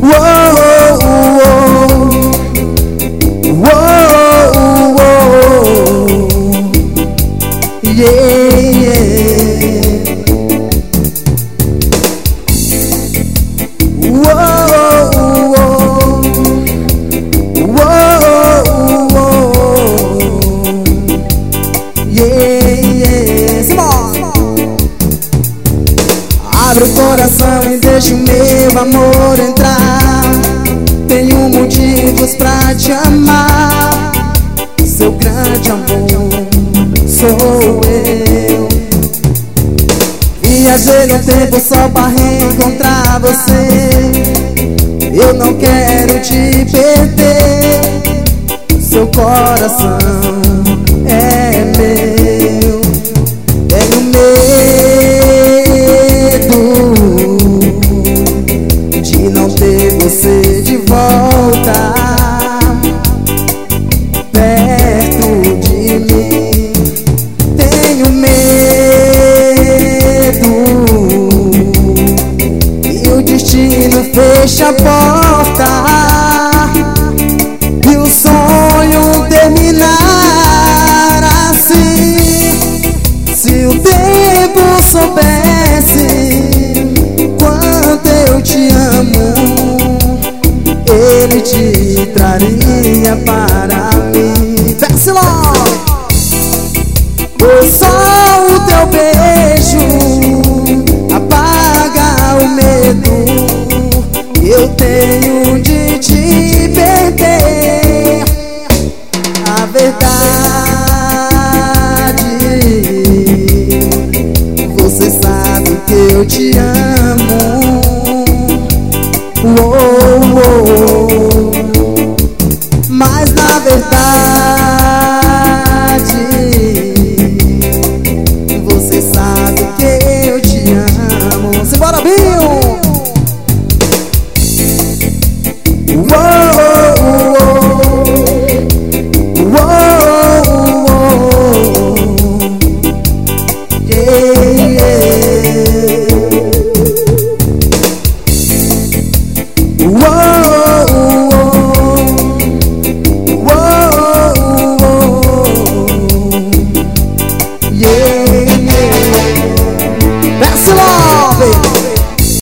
Abre o coração e deixa o meu amor entrar. Tenho motivos pra te amar. Seu grande amor sou eu. Viajei no tempo só pra reencontrar você. Eu não quero te perder. Seu coração é meu. Tenho medo de não ter você de volta perto de mim. Tenho medo e o destino fecha a porta e o sonho terminar assim. Se o tempo soubesse quanto eu te amo, ele te traria para mim. Desce logo! Foi só o teu beijo apaga o medo que eu tenho de